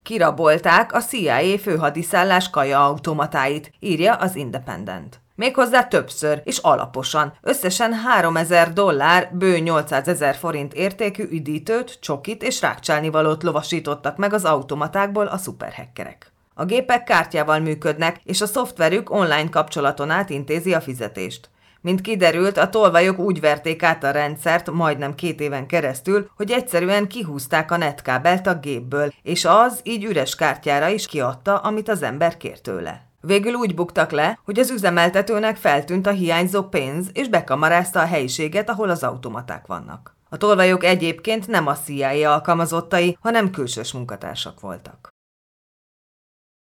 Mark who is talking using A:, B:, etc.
A: Kirabolták a CIA főhadiszállás kajaautomatáit, írja az Independent. Méghozzá többször és alaposan, összesen $3000, bő 800 000 forint értékű üdítőt, csokit és rákcsálnivalót lovasítottak meg az automatákból a szuperhackerek. A gépek kártyával működnek, és a szoftverük online kapcsolaton át intézi a fizetést. Mint kiderült, a tolvajok úgy verték át a rendszert majdnem 2 éven keresztül, hogy egyszerűen kihúzták a netkábelt a gépből, és az így üres kártyára is kiadta, amit az ember kért tőle. Végül úgy buktak le, hogy az üzemeltetőnek feltűnt a hiányzó pénz, és bekamarázta a helyiséget, ahol az automaták vannak. A tolvajok egyébként nem a CIA alkalmazottai, hanem külsős munkatársak voltak.